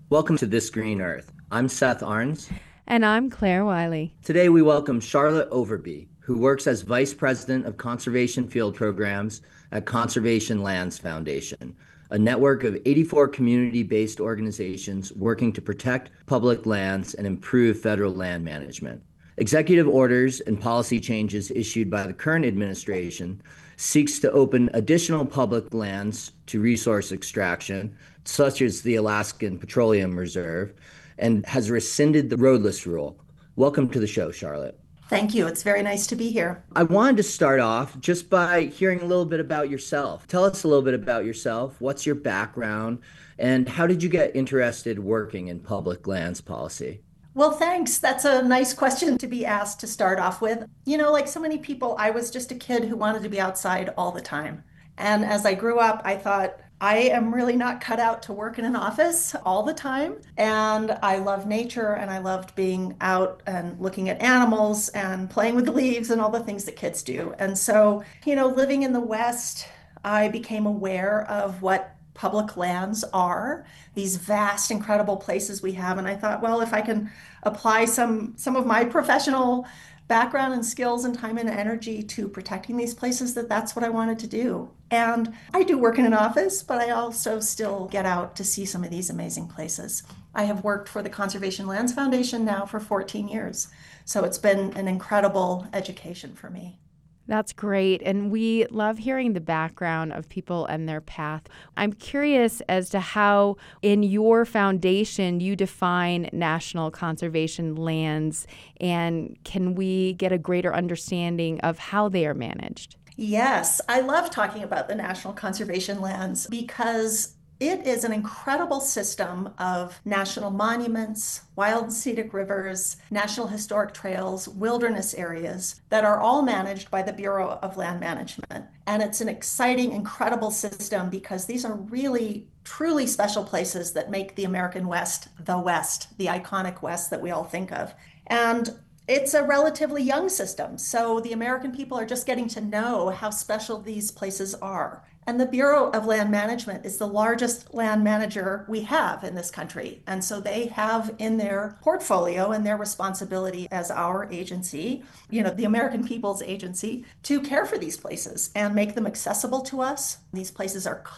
Welcome to This Green Earth. I'm Seth Arns. And I'm Claire Wiley. Today we welcome Charlotte Overby, who works as Vice President of Conservation Field Programs at Conservation Lands Foundation, a network of 84 community-based organizations working to protect public lands and improve federal land management. Executive orders and policy changes issued by the current administration seeks to open additional public lands to resource extraction, such as the Alaskan Petroleum Reserve, and has rescinded the roadless rule. Welcome to the show, Charlotte. Thank you. It's very nice to be here. I wanted to start off just by hearing a little bit about yourself. Tell us a little bit about yourself. What's your background? And how did you get interested working in public lands policy? Well, thanks. That's a nice question to be asked to start off with. Like so many people, I was just a kid who wanted to be outside all the time. And as I grew up, I thought, I am really not cut out to work in an office all the time. And I love nature and I loved being out and looking at animals and playing with the leaves and all the things that kids do. And so, living in the West, I became aware of what public lands are, these vast, incredible places we have. And I thought, well, if I can apply some of my professional background and skills and time and energy to protecting these places, that's what I wanted to do. And I do work in an office, but I also still get out to see some of these amazing places. I have worked for the Conservation Lands Foundation now for 14 years. So it's been an incredible education for me. That's great. And we love hearing the background of people and their path. I'm curious as to how, in your foundation, you define national conservation lands, and can we get a greater understanding of how they are managed? Yes, I love talking about the National Conservation Lands because it is an incredible system of national monuments, wild and scenic rivers, national historic trails, wilderness areas that are all managed by the Bureau of Land Management. And it's an exciting, incredible system because these are really, truly special places that make the American West, the iconic West that we all think of. And it's a relatively young system, so the American people are just getting to know how special these places are. And the Bureau of Land Management is the largest land manager we have in this country. And so they have in their portfolio and their responsibility as our agency, the American people's agency, to care for these places and make them accessible to us. These places are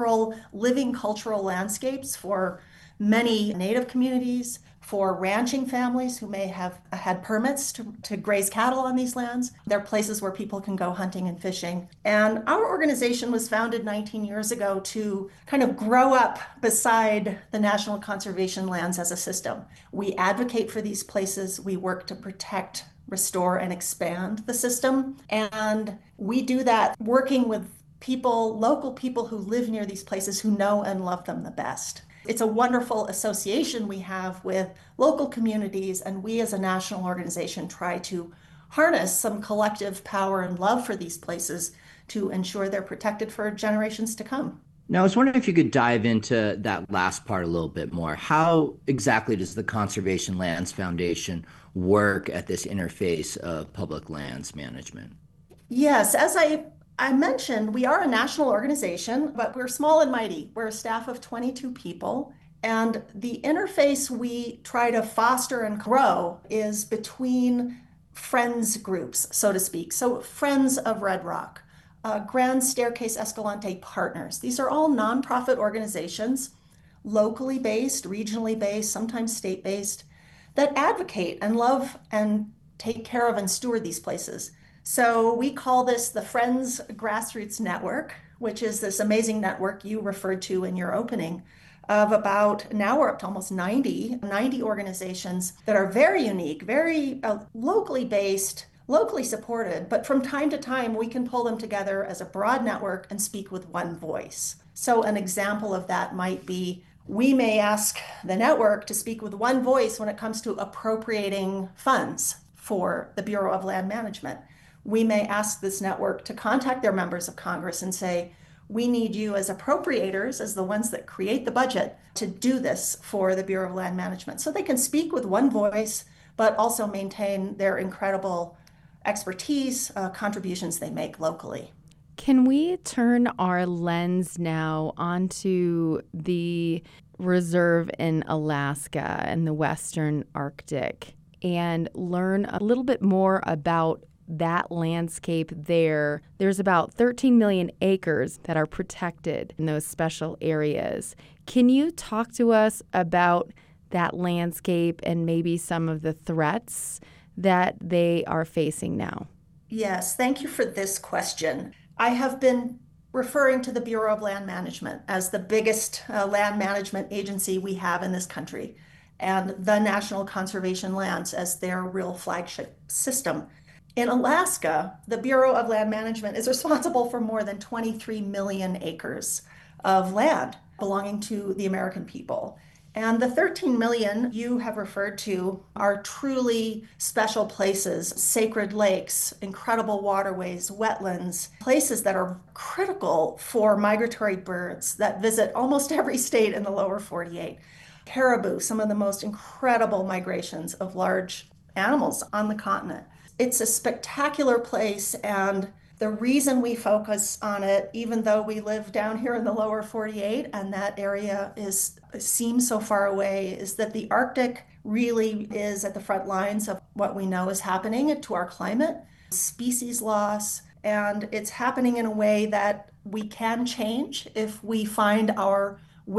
living cultural landscapes for many Native communities, for ranching families who may have had permits to graze cattle on these lands. They're places where people can go hunting and fishing. And our organization was founded 19 years ago to kind of grow up beside the National Conservation Lands as a system. We advocate for these places. We work to protect, restore, and expand the system. And we do that working with local people who live near these places who know and love them the best. It's a wonderful association we have with local communities, and we as a national organization try to harness some collective power and love for these places to ensure they're protected for generations to come. Now, I was wondering if you could dive into that last part a little bit more. How exactly does the Conservation Lands Foundation work at this interface of public lands management? Yes, as I mentioned, we are a national organization, but we're small and mighty. We're a staff of 22 people. And the interface we try to foster and grow is between friends groups, so to speak. So Friends of Red Rock, Grand Staircase Escalante Partners. These are all nonprofit organizations, locally based, regionally based, sometimes state-based, that advocate and love and take care of and steward these places. So we call this the Friends Grassroots Network, which is this amazing network you referred to in your opening of now we're up to almost 90 organizations that are very unique, very locally based, locally supported, but from time to time we can pull them together as a broad network and speak with one voice. So an example of that might be we may ask the network to speak with one voice when it comes to appropriating funds for the Bureau of Land Management. We may ask this network to contact their members of Congress and say, we need you as appropriators, as the ones that create the budget, to do this for the Bureau of Land Management. So they can speak with one voice, but also maintain their incredible expertise, contributions they make locally. Can we turn our lens now onto the reserve in Alaska and the Western Arctic and learn a little bit more about that landscape there. There's about 13 million acres that are protected in those special areas. Can you talk to us about that landscape and maybe some of the threats that they are facing now? Yes, thank you for this question. I have been referring to the Bureau of Land Management as the biggest land management agency we have in this country, and the National Conservation Lands as their real flagship system. In Alaska, the Bureau of Land Management is responsible for more than 23 million acres of land belonging to the American people. And the 13 million you have referred to are truly special places, sacred lakes, incredible waterways, wetlands, places that are critical for migratory birds that visit almost every state in the lower 48. Caribou, some of the most incredible migrations of large animals on the continent. It's a spectacular place, and the reason we focus on it, even though we live down here in the lower 48 and that area seems so far away, is that the Arctic really is at the front lines of what we know is happening to our climate, species loss, and it's happening in a way that we can change if we find our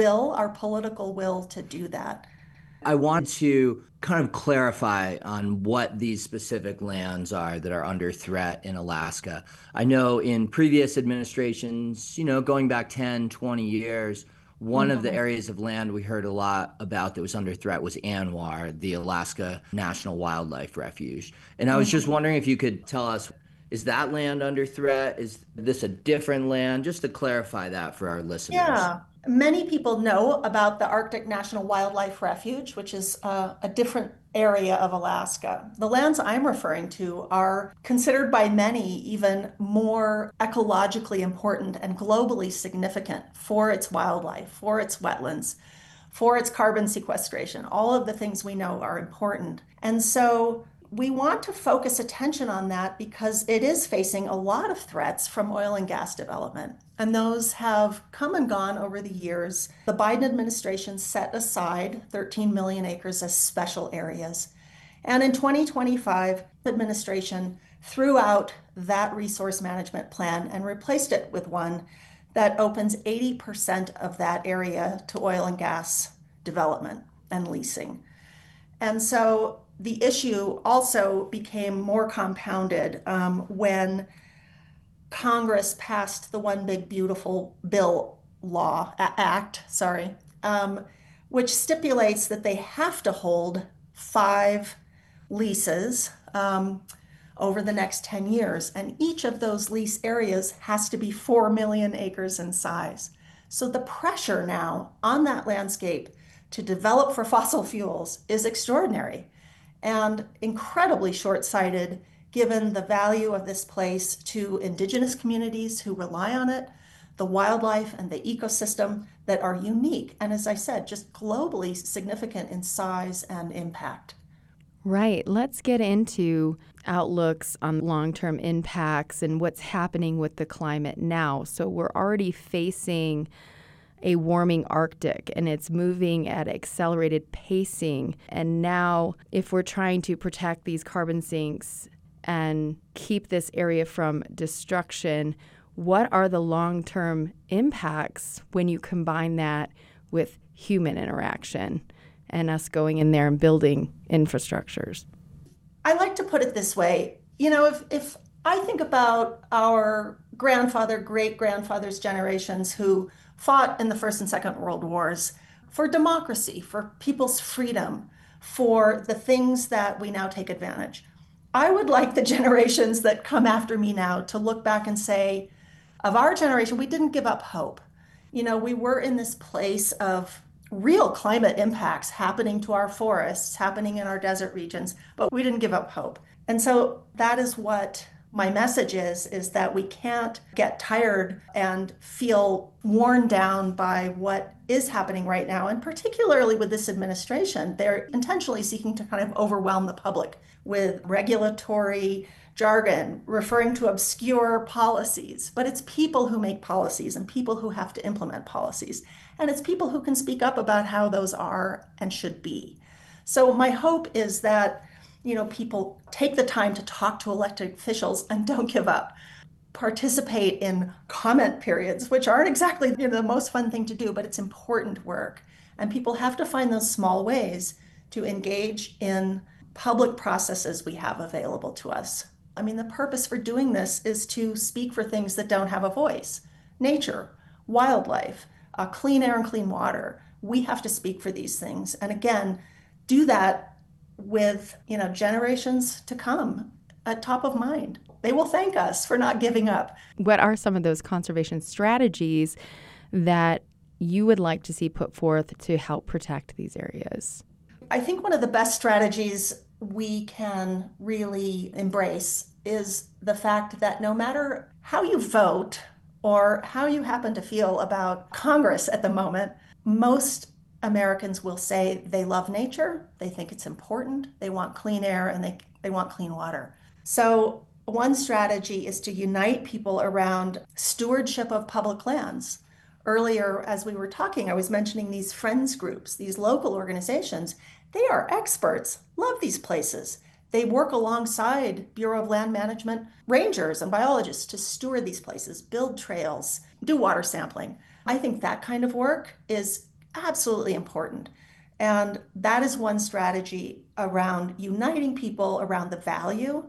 political will to do that. I want to kind of clarify on what these specific lands are that are under threat in Alaska. I know in previous administrations, going back 10, 20 years, one of the areas of land we heard a lot about that was under threat was ANWR, the Alaska National Wildlife Refuge. And I was just wondering if you could tell us, is that land under threat? Is this a different land? Just to clarify that for our listeners. Yeah. Many people know about the Arctic National Wildlife Refuge, which is a different area of Alaska. The lands I'm referring to are considered by many even more ecologically important and globally significant for its wildlife, for its wetlands, for its carbon sequestration. All of the things we know are important. And so we want to focus attention on that because it is facing a lot of threats from oil and gas development. And those have come and gone over the years. The Biden administration set aside 13 million acres as special areas. And in 2025, the administration threw out that resource management plan and replaced it with one that opens 80% of that area to oil and gas development and leasing. And so the issue also became more compounded when Congress passed the One Big Beautiful Bill Act, which stipulates that they have to hold 5 leases over the next 10 years. And each of those lease areas has to be 4 million acres in size. So the pressure now on that landscape to develop for fossil fuels is extraordinary and incredibly short-sighted given the value of this place to indigenous communities who rely on it, the wildlife and the ecosystem that are unique, and as I said, just globally significant in size and impact. Right. Let's get into outlooks on long-term impacts and what's happening with the climate now. So we're already facing a warming Arctic, and it's moving at accelerated pacing. And now, if we're trying to protect these carbon sinks and keep this area from destruction, what are the long-term impacts when you combine that with human interaction and us going in there and building infrastructures? I like to put it this way. If I think about our great-grandfathers' generations who fought in the First and Second World Wars for democracy, for people's freedom, for the things that we now take advantage. I would like the generations that come after me now to look back and say, of our generation, we didn't give up hope. We were in this place of real climate impacts happening to our forests, happening in our desert regions, but we didn't give up hope. And so that is what my message is that we can't get tired and feel worn down by what is happening right now. And particularly with this administration, they're intentionally seeking to kind of overwhelm the public with regulatory jargon, referring to obscure policies. But it's people who make policies and people who have to implement policies. And it's people who can speak up about how those are and should be. So my hope is that people take the time to talk to elected officials and don't give up. Participate in comment periods, which aren't exactly the most fun thing to do, but it's important work. And people have to find those small ways to engage in public processes we have available to us. I mean, the purpose for doing this is to speak for things that don't have a voice. Nature, wildlife, clean air and clean water. We have to speak for these things. And again, do that with generations to come at top of mind. They will thank us for not giving up. What are some of those conservation strategies that you would like to see put forth to help protect these areas? I think one of the best strategies we can really embrace is the fact that no matter how you vote or how you happen to feel about Congress at the moment, most Americans will say they love nature, they think it's important, they want clean air, and they want clean water. So one strategy is to unite people around stewardship of public lands. Earlier, as we were talking, I was mentioning these friends groups, these local organizations. They are experts, love these places. They work alongside Bureau of Land Management rangers and biologists to steward these places, build trails, do water sampling. I think that kind of work is absolutely important. And that is one strategy around uniting people around the value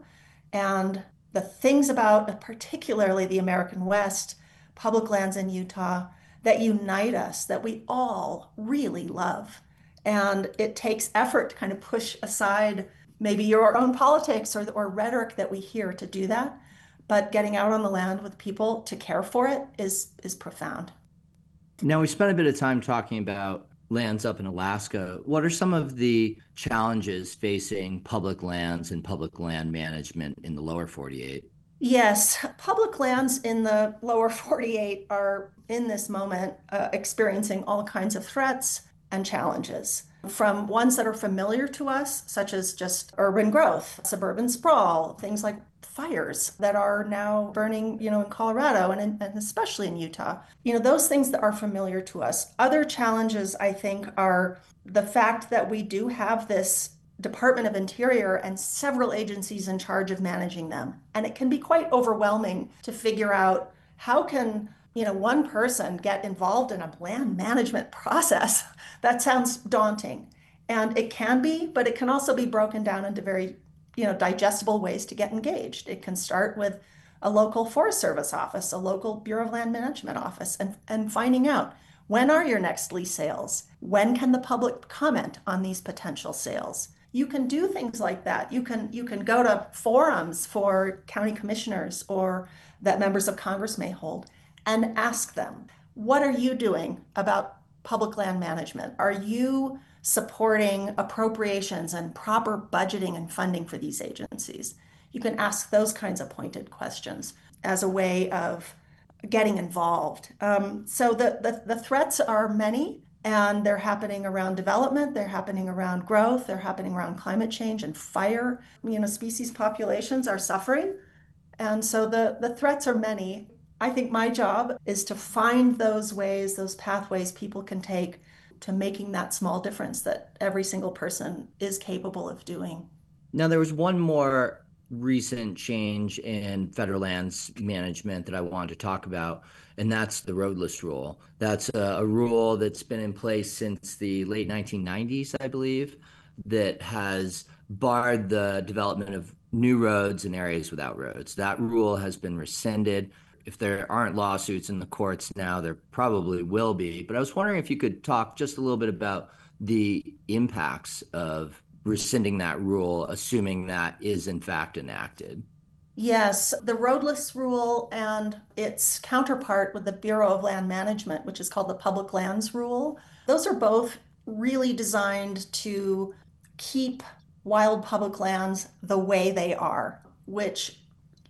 and the things about particularly the American West, public lands in Utah that unite us, that we all really love. And it takes effort to kind of push aside maybe your own politics or rhetoric that we hear to do that. But getting out on the land with people to care for it is profound. Now, we spent a bit of time talking about lands up in Alaska. What are some of the challenges facing public lands and public land management in the lower 48? Yes, public lands in the lower 48 are in this moment experiencing all kinds of threats and challenges, from ones that are familiar to us, such as just urban growth, suburban sprawl, things like fires that are now burning, in Colorado and especially in Utah. Those things that are familiar to us. Other challenges, I think, are the fact that we do have this Department of Interior and several agencies in charge of managing them. And it can be quite overwhelming to figure out how can, one person get involved in a land management process. That sounds daunting. And it can be, but it can also be broken down into very digestible ways to get engaged. It can start with a local Forest Service office, a local Bureau of Land Management office, and finding out when are your next lease sales? When can the public comment on these potential sales? You can do things like that. You can go to forums for county commissioners or that members of Congress may hold and ask them, what are you doing about public land management? Are you supporting appropriations and proper budgeting and funding for these agencies? You can ask those kinds of pointed questions as a way of getting involved. So the threats are many, and they're happening around development, they're happening around growth, they're happening around climate change and fire. Species populations are suffering. And so the threats are many. I think my job is to find those ways, those pathways people can take to making that small difference that every single person is capable of doing. Now, there was one more recent change in federal lands management that I wanted to talk about, and that's the roadless rule. That's a rule that's been in place since the late 1990s, I believe, that has barred the development of new roads in areas without roads. That rule has been rescinded. If there aren't lawsuits in the courts now, there probably will be. But I was wondering if you could talk just a little bit about the impacts of rescinding that rule, assuming that is in fact enacted. Yes, the roadless rule and its counterpart with the Bureau of Land Management, which is called the Public Lands Rule, those are both really designed to keep wild public lands the way they are, which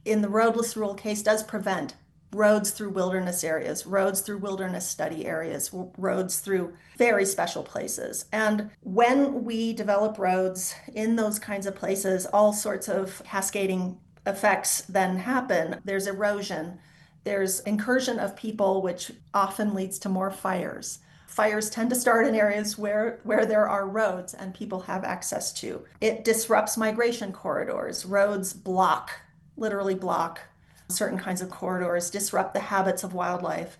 in the roadless rule case does prevent roads through wilderness areas, roads through wilderness study areas, roads through very special places. And when we develop roads in those kinds of places, all sorts of cascading effects then happen. There's erosion, there's incursion of people, which often leads to more fires. Fires tend to start in areas where there are roads and people have access to. It disrupts migration corridors. Roads block, literally block certain kinds of corridors, disrupt the habits of wildlife.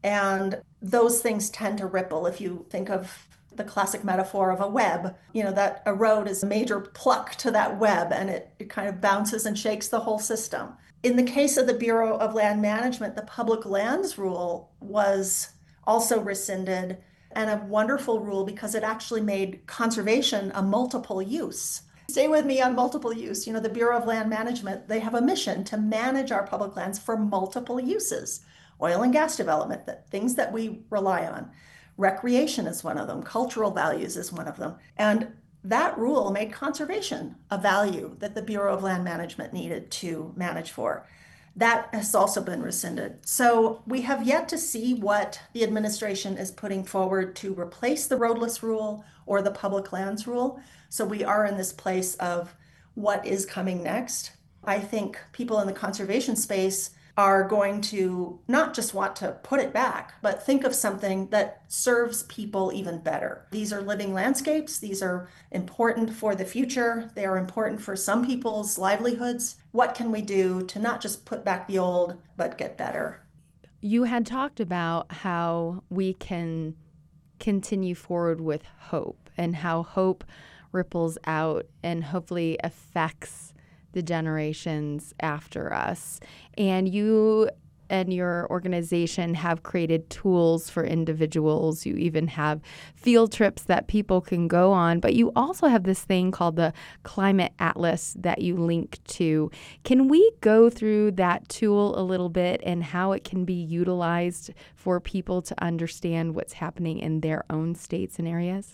And those things tend to ripple. If you think of the classic metaphor of a web, that a road is a major pluck to that web, and it kind of bounces and shakes the whole system. In the case of the Bureau of Land Management, the public lands rule was also rescinded, and a wonderful rule because it actually made conservation a multiple use. Stay with me on multiple use. The Bureau of Land Management, they have a mission to manage our public lands for multiple uses. Oil and gas development, things that we rely on. Recreation is one of them. Cultural values is one of them. And that rule made conservation a value that the Bureau of Land Management needed to manage for. That has also been rescinded. So we have yet to see what the administration is putting forward to replace the roadless rule or the public lands rule. So we are in this place of what is coming next. I think people in the conservation space are going to not just want to put it back, but think of something that serves people even better. These are living landscapes. These are important for the future. They are important for some people's livelihoods. What can we do to not just put back the old, but get better? You had talked about how we can continue forward with hope and how hope ripples out and hopefully affects the generations after us. And you and your organization have created tools for individuals. You even have field trips that people can go on, but you also have this thing called the Climate Atlas that you link to. Can we go through that tool a little bit and how it can be utilized for people to understand what's happening in their own states and areas?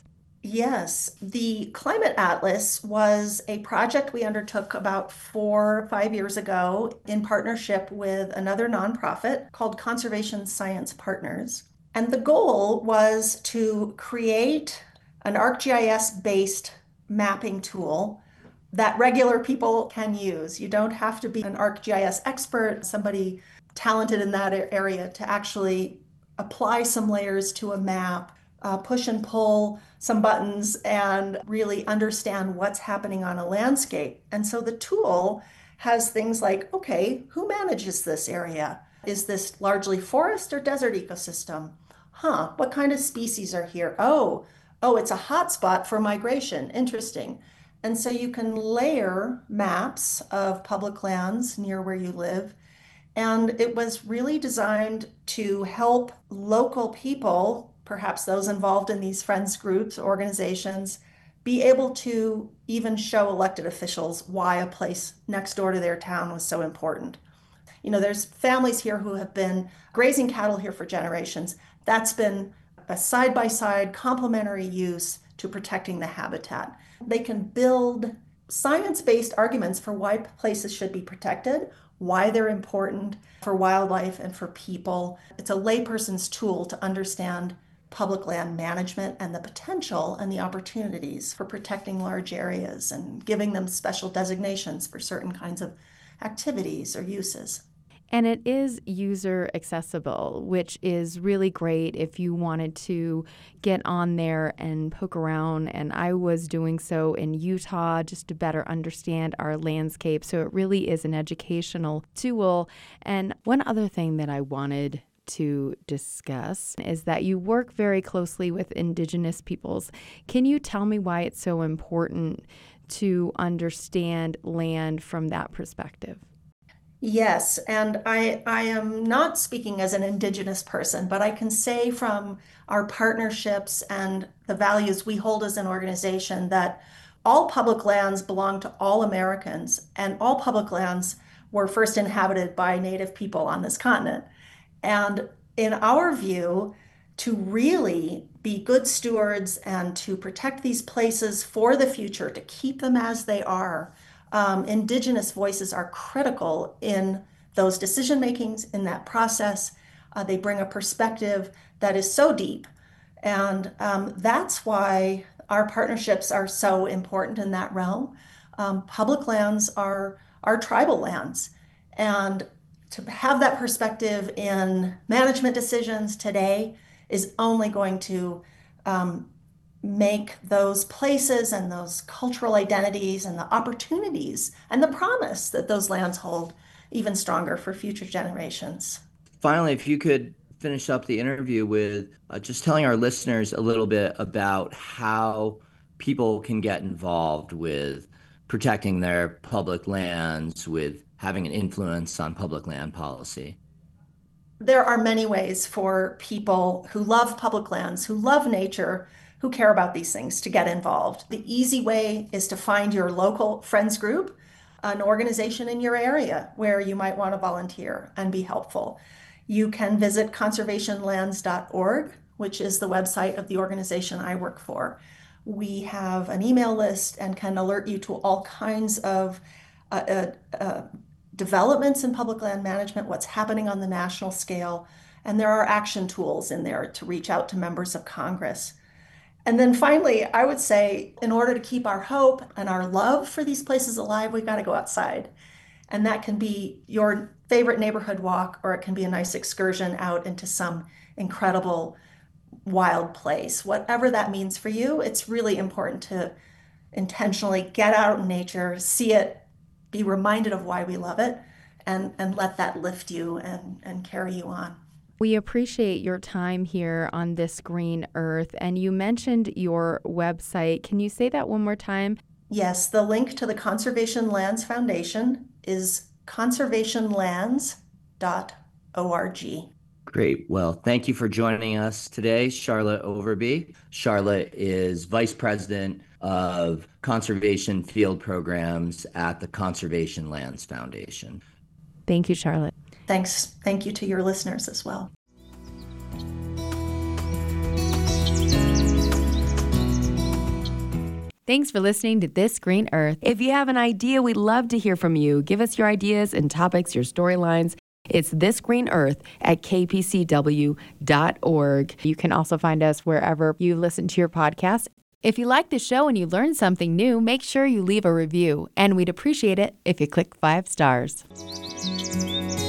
Yes, the Climate Atlas was a project we undertook about 4 or 5 years ago in partnership with another nonprofit called Conservation Science Partners. And the goal was to create an ArcGIS-based mapping tool that regular people can use. You don't have to be an ArcGIS expert, somebody talented in that area to actually apply some layers to a map, push and pull some buttons and really understand what's happening on a landscape. And so the tool has things like, okay, who manages this area? Is this largely forest or desert ecosystem? What kind of species are here? Oh, it's a hotspot for migration. Interesting. And so you can layer maps of public lands near where you live. And it was really designed to help local people, perhaps those involved in these friends groups, organizations, be able to even show elected officials why a place next door to their town was so important. There's families here who have been grazing cattle here for generations. That's been a side-by-side complementary use to protecting the habitat. They can build science-based arguments for why places should be protected, why they're important for wildlife and for people. It's a layperson's tool to understand public land management and the potential and the opportunities for protecting large areas and giving them special designations for certain kinds of activities or uses. And it is user accessible, which is really great if you wanted to get on there and poke around. And I was doing so in Utah just to better understand our landscape. So it really is an educational tool. And one other thing that I wanted to discuss is that you work very closely with Indigenous peoples. Can you tell me why it's so important to understand land from that perspective? Yes, and I am not speaking as an Indigenous person, but I can say from our partnerships and the values we hold as an organization that all public lands belong to all Americans, and all public lands were first inhabited by Native people on this continent. And in our view, to really be good stewards and to protect these places for the future, to keep them as they are, Indigenous voices are critical in those decision makings, in that process. They bring a perspective that is so deep. And that's why our partnerships are so important in that realm. Public lands are tribal lands. And to have that perspective in management decisions today is only going to make those places and those cultural identities and the opportunities and the promise that those lands hold even stronger for future generations. Finally, if you could finish up the interview with just telling our listeners a little bit about how people can get involved with protecting their public lands, with having an influence on public land policy. There are many ways for people who love public lands, who love nature, who care about these things to get involved. The easy way is to find your local friends group, an organization in your area where you might want to volunteer and be helpful. You can visit conservationlands.org, which is the website of the organization I work for. We have an email list and can alert you to all kinds of developments in public land management, what's happening on the national scale, and there are action tools in there to reach out to members of Congress. And then finally, I would say, in order to keep our hope and our love for these places alive, we've got to go outside. And that can be your favorite neighborhood walk, or it can be a nice excursion out into some incredible wild place. Whatever that means for you, it's really important to intentionally get out in nature, see it, be reminded of why we love it, and let that lift you and carry you on. We appreciate your time here on This Green Earth. And you mentioned your website. Can you say that one more time? Yes, the link to the Conservation Lands Foundation is conservationlands.org. Great. Well, thank you for joining us today, Charlotte Overby. Charlotte is Vice President of Conservation Field Programs at the Conservation Lands Foundation. Thank you, Charlotte. Thanks. Thank you to your listeners as well. Thanks for listening to This Green Earth. If you have an idea, we'd love to hear from you. Give us your ideas and topics, your storylines. It's This Green Earth at kpcw.org. You can also find us wherever you listen to your podcast. If you like the show and you learned something new, make sure you leave a review. And we'd appreciate it if you click 5 stars.